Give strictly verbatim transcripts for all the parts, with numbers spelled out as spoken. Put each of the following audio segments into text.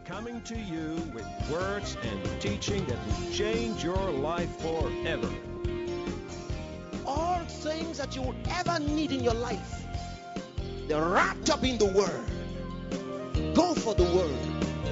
coming to you with words and teaching that will change your life forever. All things that you will ever need in your life, they're wrapped up in the Word. Go for the Word.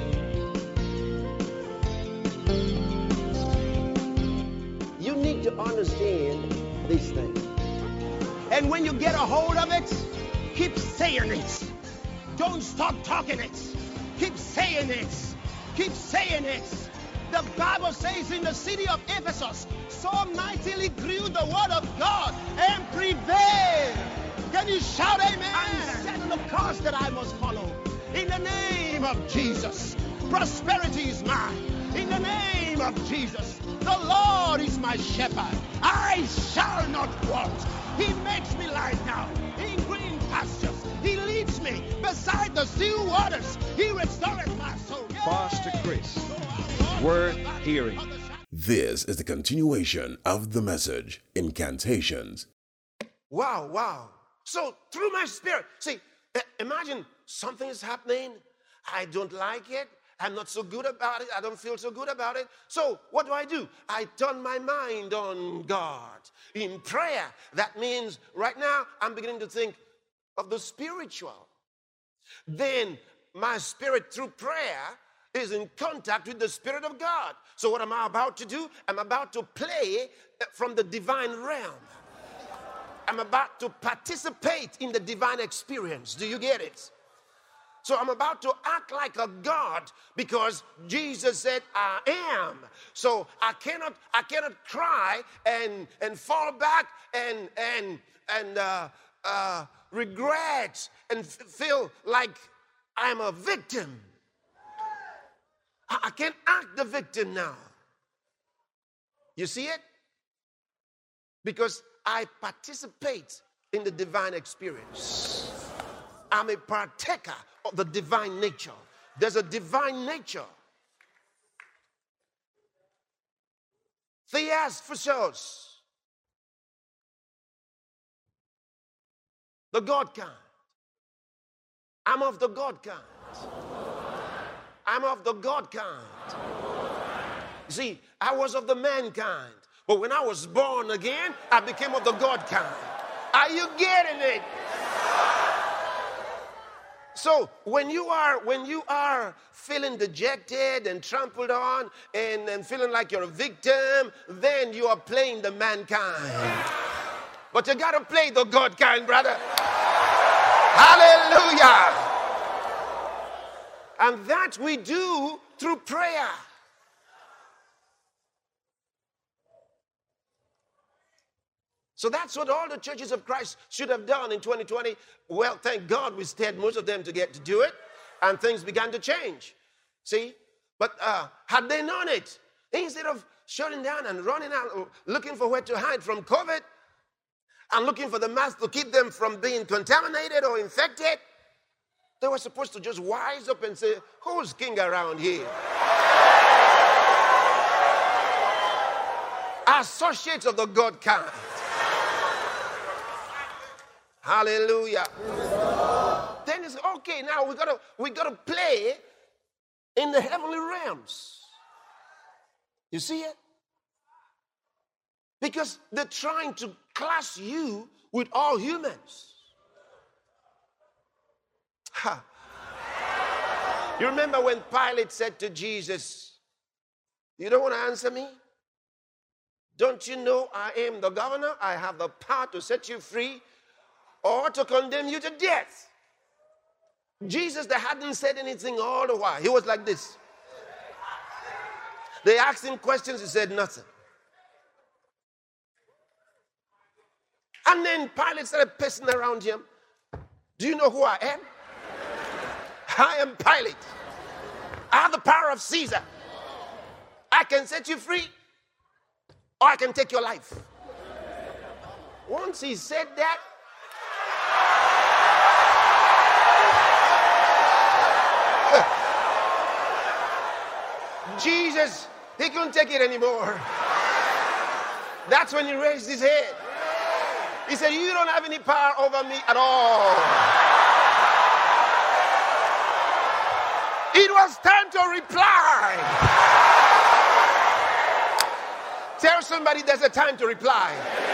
You need to understand these things. And when you get a hold of it, keep saying it. Don't stop talking it. Keep saying it. Keep saying it. The Bible says in the city of Ephesus, so mightily grew the word of God and prevailed. Can you shout amen? I'm setting the course that I must follow. In the name of Jesus, prosperity is mine. In the name of Jesus, the Lord is my shepherd. I shall not want. He makes me lie down in green pastures. He leads me beside the still waters. He restores my soul. Yeah. Pastor Chris, worth hearing. This is the continuation of the message, Incantations. Wow, wow. So through my spirit, see, imagine something is happening. I don't like it. I'm not so good about it. I don't feel so good about it. So what do I do? I turn my mind on God in prayer. That means right now I'm beginning to think of the spiritual. Then my spirit through prayer is in contact with the Spirit of God. So what am I about to do? I'm about to play from the divine realm. I'm about to participate in the divine experience. Do you get it? So I'm about to act like a God because Jesus said I am. So I cannot I cannot cry and and fall back and and and uh, uh, regret and f- feel like I'm a victim. I, I can't act the victim now. You see it? Because I participate in the divine experience. I'm a partaker of the divine nature. There's a divine nature. Theasphysos. The God kind. I'm of the God kind. I'm of the God kind. You see, I was of the mankind. But when I was born again, I became of the God kind. Are you getting it? So when you are when you are feeling dejected and trampled on and, and feeling like you're a victim, then you are playing the mankind. But you gotta play the God kind, brother. Hallelujah. And that we do through prayer. So that's what all the churches of Christ should have done in twenty twenty. Well, thank God we stayed most of them to get to do it, and things began to change. See? But uh, had they known it, instead of shutting down and running out, looking for where to hide from COVID, and looking for the mask to keep them from being contaminated or infected, they were supposed to just wise up and say, who's king around here? Associates of the God kind. Hallelujah. Then it's okay. Now we gotta we gotta play in the heavenly realms. You see it? Because they're trying to class you with all humans. Ha. You remember when Pilate said to Jesus, "You don't want to answer me? Don't you know I am the governor? I have the power to set you free or to condemn you to death." Jesus, that hadn't said anything all the while, he was like this. They asked him questions, he said nothing. And then Pilate started pissing around him. Do you know who I am? I am Pilate. I have the power of Caesar. I can set you free or I can take your life. Once he said that, Jesus, he couldn't take it anymore. That's when he raised his head. He said, you don't have any power over me at all. It was time to reply. Tell somebody there's a time to reply.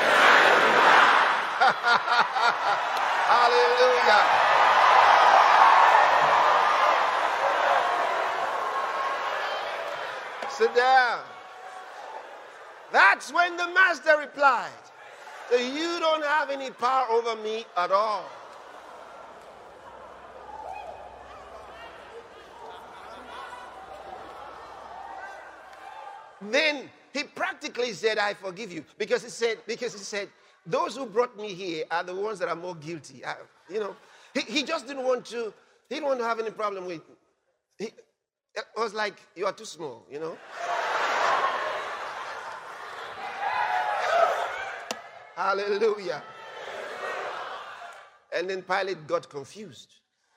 Hallelujah. Sit down. That's when the master replied, so you don't have any power over me at all. Then he practically said, I forgive you. Because he said, because he said, those who brought me here are the ones that are more guilty. I, you know, he, he just didn't want to, he didn't want to have any problem with, he, it was like, you are too small, you know. Hallelujah. And then Pilate got confused.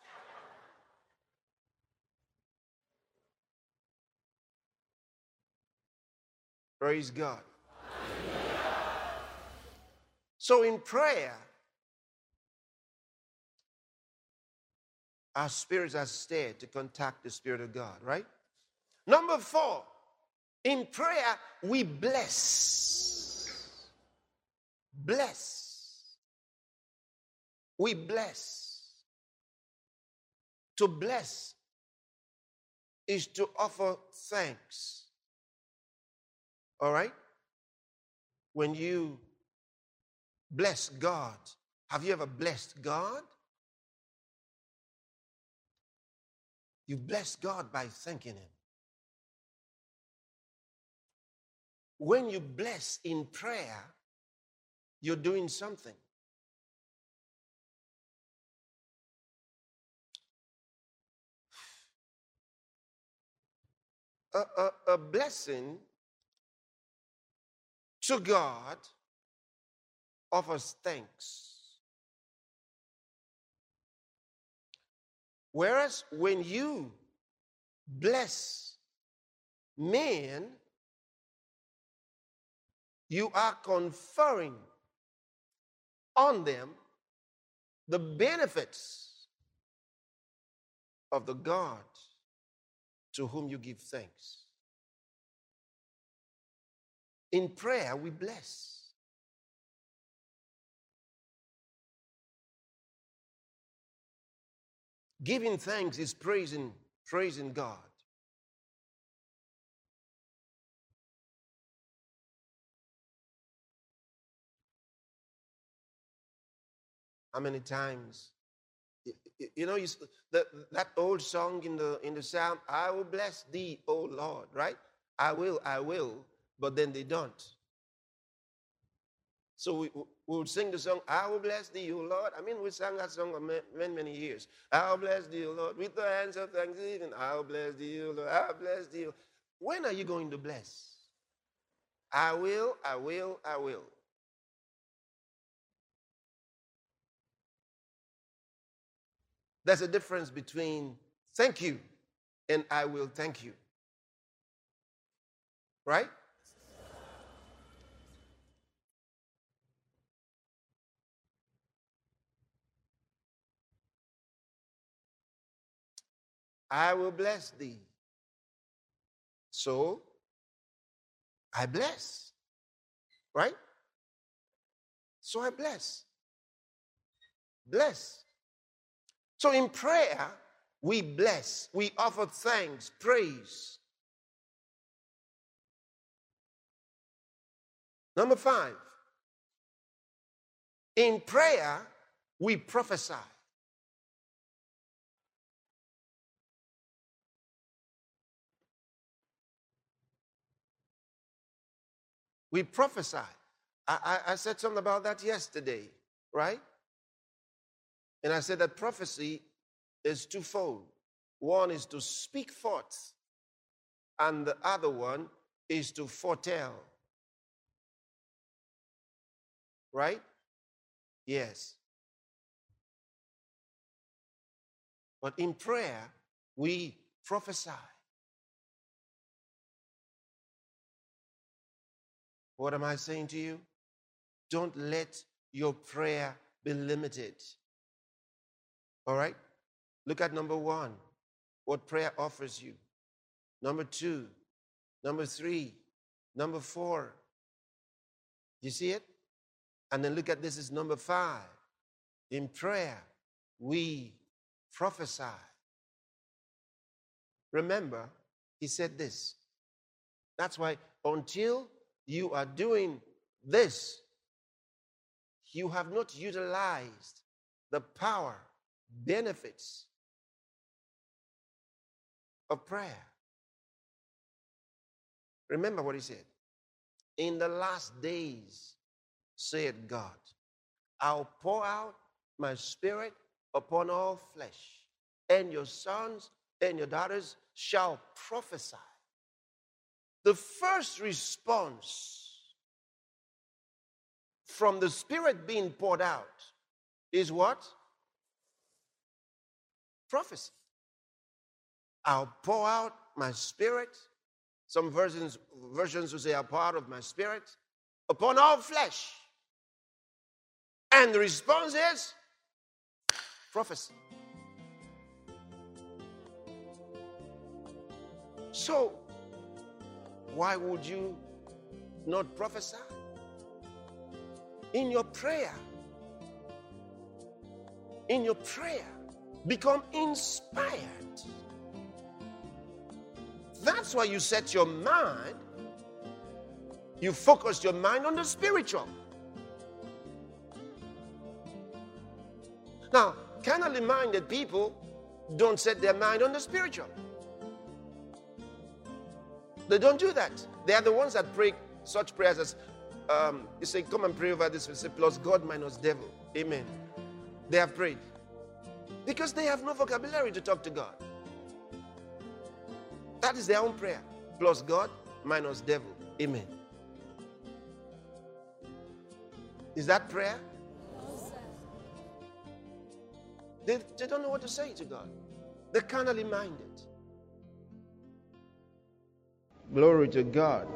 Praise God. So in prayer, our spirits are stirred to contact the Spirit of God, right? Number four, in prayer, we bless. Bless. We bless. To bless is to offer thanks. All right? When you bless God, have you ever blessed God? You bless God by thanking Him. When you bless in prayer, you're doing something. A, a, a blessing to God offers thanks. Whereas when you bless men, you are conferring on them the benefits of the God to whom you give thanks. In prayer, we bless. Giving thanks is praising, praising God. How many times, you, you know, you, the, that old song in the in the Psalm, I will bless thee, O Lord, right? I will, I will, but then they don't. So we we would sing the song, I will bless thee, O Lord. I mean, we sang that song for many, many years. I will bless thee, O Lord, with the hands of thanksgiving. I will bless thee, O Lord. I will bless thee. When are you going to bless? I will, I will, I will. There's a difference between thank you and I will thank you. Right? I will bless thee. So, I bless. Right? So I bless. Bless. So in prayer, we bless. We offer thanks, praise. Number five. In prayer, we prophesy. We prophesy. I, I, I said something about that yesterday, right? And I said that prophecy is twofold. One is to speak forth, and the other one is to foretell. Right? Yes. But in prayer, we prophesy. What am I saying to you? Don't let your prayer be limited. All right? Look at number one. what prayer offers you. Number two, number three, number four. You see it? And then look at this is number five. In prayer, we prophesy. Remember, he said this. That's why until you are doing this, you have not utilized the power, benefits of prayer. Remember what he said. In the last days, said God, I'll pour out my spirit upon all flesh, and your sons and your daughters shall prophesy. The first response from the spirit being poured out is what? Prophecy. I'll pour out my spirit. Some versions, versions will say, I'll pour out of my spirit upon all flesh. And the response is prophecy. So, why would you not prophesy? In your prayer, in your prayer, become inspired. That's why you set your mind, you focus your mind on the spiritual. Now, carnally minded people don't set their mind on the spiritual. They don't do that. They are the ones that pray such prayers as, um, you say, come and pray over this. You say, plus God minus devil. Amen. They have prayed. Because they have no vocabulary to talk to God. That is their own prayer. Plus God minus devil. Amen. Is that prayer? They, they don't know what to say to God. They're carnally minded. Glory to God.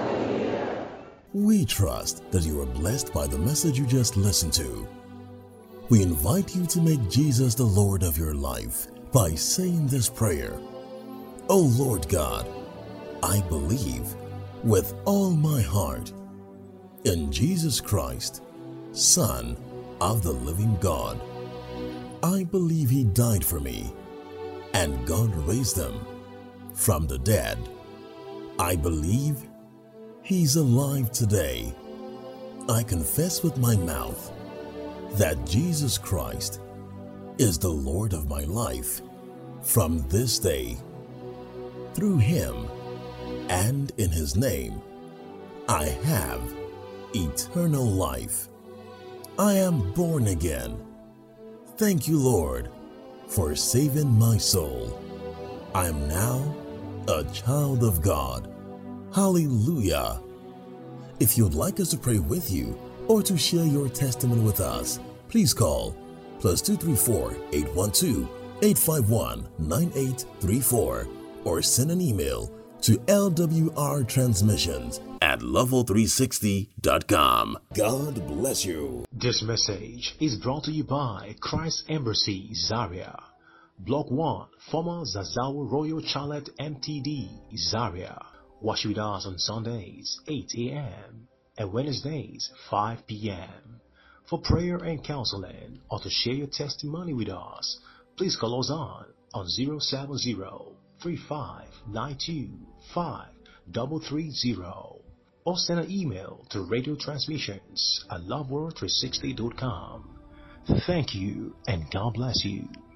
We trust that you are blessed by the message you just listened to. We invite you to make Jesus the Lord of your life by saying this prayer. O Lord God, I believe with all my heart in Jesus Christ, Son of the living God. I believe he died for me and God raised him from the dead. I believe he's alive today. I confess with my mouth that Jesus Christ is the Lord of my life from this day. Through him and in his name, I have eternal life. I am born again. Thank you, Lord, for saving my soul. I am now a child of God. Hallelujah. If you'd like us to pray with you or to share your testimony with us, please call plus two three four, eight one two, eight five one, nine eight three four or send an email to L W R transmissions at level three sixty dot com. God bless you. This message is brought to you by Christ Embassy, Zaria. Block one, former Zazawa Royal Charlotte M T D, Zaria. Watch with us on Sundays, eight a.m. and Wednesdays, five p.m. For prayer and counseling or to share your testimony with us, please call us on on zero seven zero, three five nine two, five three three zero or send an email to radio transmissions at love world three sixty dot com. Thank you and God bless you.